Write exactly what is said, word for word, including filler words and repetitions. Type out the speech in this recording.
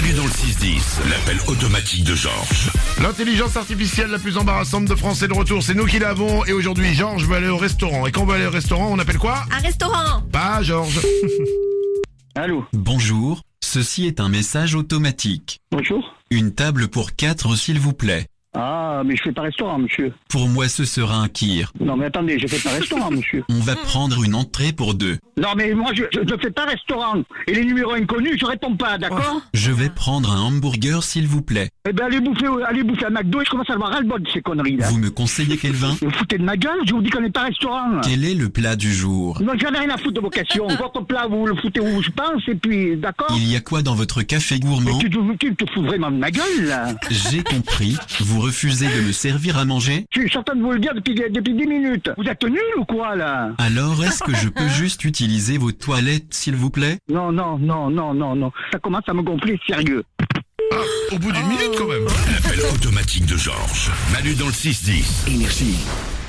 Manu dans le six dix, l'appel automatique de Georges. L'intelligence artificielle la plus embarrassante de France est de retour, c'est nous qui l'avons. Et aujourd'hui, Georges veut aller au restaurant. Et quand on veut aller au restaurant, on appelle quoi? Un restaurant. Pas Georges. Allô. Bonjour, ceci est un message automatique. Bonjour. Une table pour quatre s'il vous plaît. Ah, mais je fais pas restaurant, monsieur. Pour moi ce sera un kir. Non, mais attendez, je fais pas restaurant, monsieur. On va prendre une entrée pour deux. Non, mais moi, je, je ne fais pas restaurant. Et les numéros inconnus, je réponds pas, d'accord? Je vais prendre un hamburger s'il vous plaît. Eh ben, allez bouffer, allez bouffer à McDo et je commence à avoir ras-le-bol de ces conneries, là. Vous me conseillez quel vin? Vous vous foutez de ma gueule? Je vous dis qu'on n'est pas restaurant. Quel est le plat du jour? Non, j'en ai rien à foutre de vos questions. Votre plat, vous le foutez où je pense, et puis, d'accord? Il y a quoi dans votre café Mais gourmand? tu, tu, tu te fous vraiment de ma gueule, là? J'ai compris. Vous refusez de me servir à manger? Je suis certain de vous le dire depuis, depuis dix minutes. Vous êtes nul ou quoi, là? Alors est-ce que je peux juste utiliser vos toilettes s'il vous plaît? Non, non, non, non, non, non. Ça commence à me gonfler sérieux. Ah, au bout d'une minute quand même. L'appel automatique de Georges. Manu dans le six dix. Énergie.